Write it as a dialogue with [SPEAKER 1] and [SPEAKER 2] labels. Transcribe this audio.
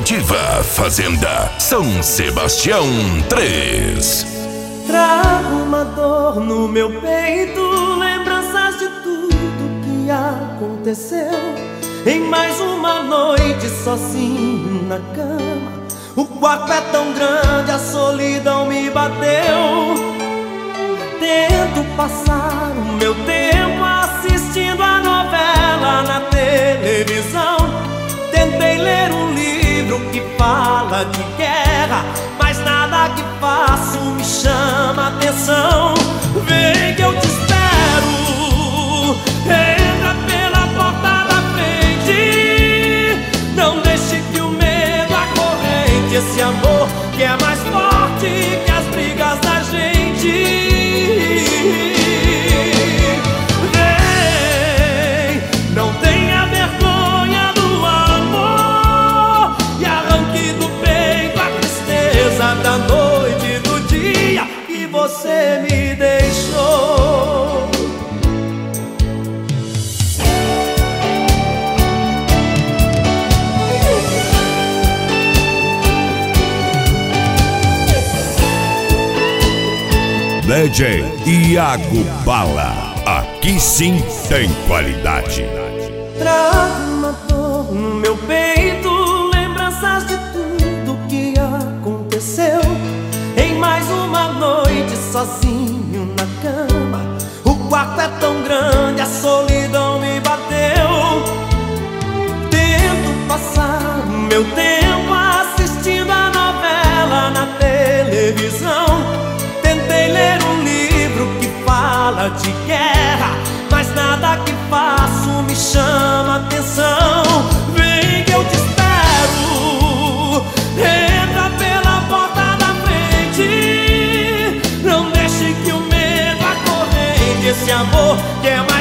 [SPEAKER 1] Esportiva Fazenda, São Sebastião 3.
[SPEAKER 2] Trago uma dor no meu peito, lembranças de tudo que aconteceu. Em mais uma noite sozinho na cama, o quarto é tão grande, a solidão me bateu. Tento passar o meu tempo assistindo a novela na televisão. Tentei ler um livro que fala de guerra, mas nada que faço me chama atenção. Vem que eu te espero, entra pela porta da frente. Não deixe que o medo acorrente esse amor que é mais forte que as brigas da gente. Vem, não tenha vergonha do amor e arranque do peito a tristeza da noite e do dia que você me deixou.
[SPEAKER 1] DJ Iago Bala, aqui sim tem qualidade.
[SPEAKER 2] Trago uma dor no meu peito, lembranças de tudo que aconteceu. Em mais uma noite sozinho na cama, o quarto é tão grande, a solidão me bateu. Tento passar o meu tempo assistindo a novela na televisão. Tentei ler um livro que fala de guerra, mas nada que faço me chama atenção. Vem que eu te espero, entra pela porta da frente. Não deixe que o medo acorrente esse amor que é mais